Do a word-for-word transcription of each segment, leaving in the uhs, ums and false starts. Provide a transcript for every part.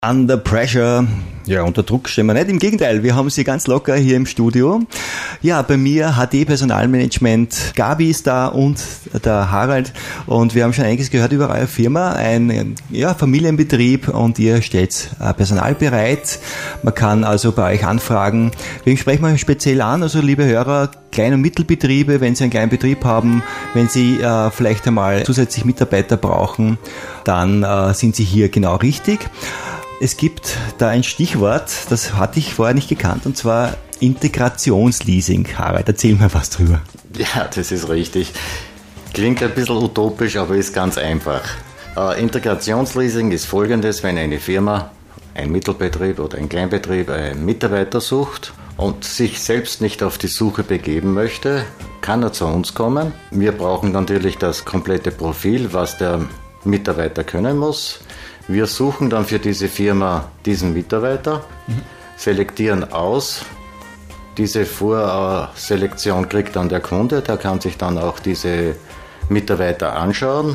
Under Pressure. Ja, unter Druck stehen wir nicht. Im Gegenteil, wir haben sie ganz locker hier im Studio. Ja, bei mir H D Personalmanagement. Gabi ist da und der Harald. Und wir haben schon einiges gehört über eure Firma. Ein ja, Familienbetrieb und ihr stellt Personal bereit. Man kann also bei euch anfragen. Wem sprechen wir speziell an? Also liebe Hörer, Klein- und Mittelbetriebe, wenn Sie einen kleinen Betrieb haben, wenn Sie äh, vielleicht einmal zusätzlich Mitarbeiter brauchen, dann äh, sind Sie hier genau richtig. Es gibt da ein Stichwort, das hatte ich vorher nicht gekannt, und zwar Integrationsleasing. Harald, erzähl mir was drüber. Ja, das ist richtig. Klingt ein bisschen utopisch, aber ist ganz einfach. Äh, Integrationsleasing ist folgendes: Wenn eine Firma, ein Mittelbetrieb oder ein Kleinbetrieb einen Mitarbeiter sucht und sich selbst nicht auf die Suche begeben möchte, kann er zu uns kommen. Wir brauchen natürlich das komplette Profil, was der Mitarbeiter können muss. Wir suchen dann für diese Firma diesen Mitarbeiter, mhm. selektieren aus. Diese Vorselektion kriegt dann der Kunde, der kann sich dann auch diese Mitarbeiter anschauen.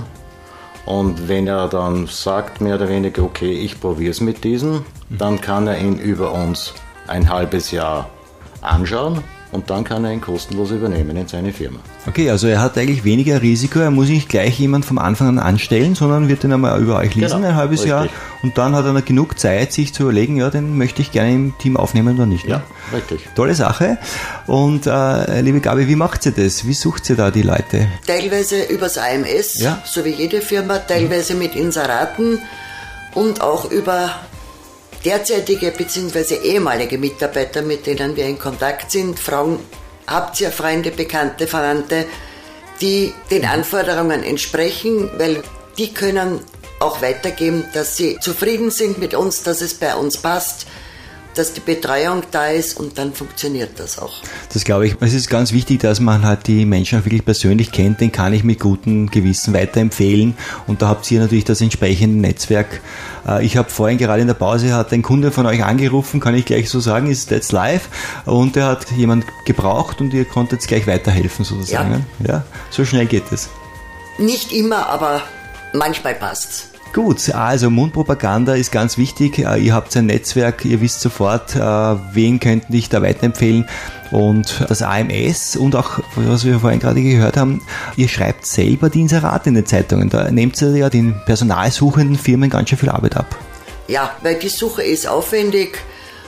Und wenn er dann sagt, mehr oder weniger, okay, ich probiere es mit diesem, mhm. dann kann er ihn über uns ein halbes Jahr anschauen. Und dann kann er ihn kostenlos übernehmen in seine Firma. Okay, also er hat eigentlich weniger Risiko, er muss nicht gleich jemand vom Anfang an anstellen, sondern wird den einmal über euch leasen, genau, ein halbes richtig. Jahr. Und dann hat er noch genug Zeit, sich zu überlegen, ja, den möchte ich gerne im Team aufnehmen oder nicht. Ne? Ja, richtig. Tolle Sache. Und äh, liebe Gabi, wie macht ihr das? Wie sucht ihr da die Leute? Teilweise übers A M S, ja. so wie jede Firma, teilweise mhm. mit Inseraten und auch über derzeitige bzw. ehemalige Mitarbeiter, mit denen wir in Kontakt sind, fragen, habt ihr Freunde, Bekannte, Verwandte, die den Anforderungen entsprechen, weil die können auch weitergeben, dass sie zufrieden sind mit uns, dass es bei uns passt, dass die Betreuung da ist, und dann funktioniert das auch. Das glaube ich, es ist ganz wichtig, dass man halt die Menschen auch wirklich persönlich kennt, den kann ich mit gutem Gewissen weiterempfehlen, und da habt ihr natürlich das entsprechende Netzwerk. Ich habe vorhin gerade in der Pause, hat ein Kunde von euch angerufen, kann ich gleich so sagen, ist That's Live, und der hat jemand gebraucht und ihr konntet gleich weiterhelfen sozusagen. Ja, ja, so schnell geht es. Nicht immer, aber manchmal passt's. Gut, also Mundpropaganda ist ganz wichtig. Ihr habt ein Netzwerk, ihr wisst sofort, wen könnten dich da weiterempfehlen. Und das A M S und auch, was wir vorhin gerade gehört haben, ihr schreibt selber die Inserate in den Zeitungen. Da nehmt ihr ja den personalsuchenden Firmen ganz schön viel Arbeit ab. Ja, weil die Suche ist aufwendig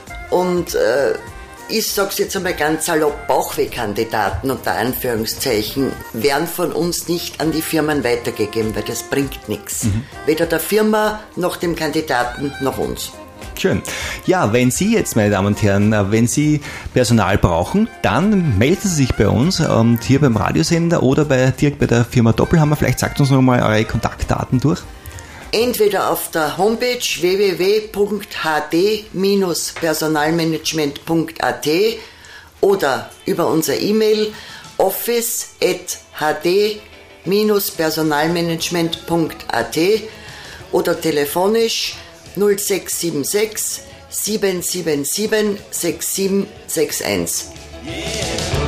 und äh, ich sag's jetzt einmal ganz salopp, Bauchwehkandidaten unter Anführungszeichen werden von uns nicht an die Firmen weitergegeben, weil das bringt nichts. Mhm. Weder der Firma noch dem Kandidaten noch uns. Schön. Ja, wenn Sie jetzt, meine Damen und Herren, wenn Sie Personal brauchen, dann melden Sie sich bei uns, und hier beim Radiosender oder bei, direkt bei der Firma Doppelhammer. Vielleicht sagt uns noch mal eure Kontaktdaten durch. Entweder auf der Homepage w w w punkt h d personalmanagement punkt a t oder über unser E-Mail office at h d personalmanagement punkt a t oder telefonisch null sechs sieben sechs sieben sieben sieben sechs sieben sechs eins. Yeah.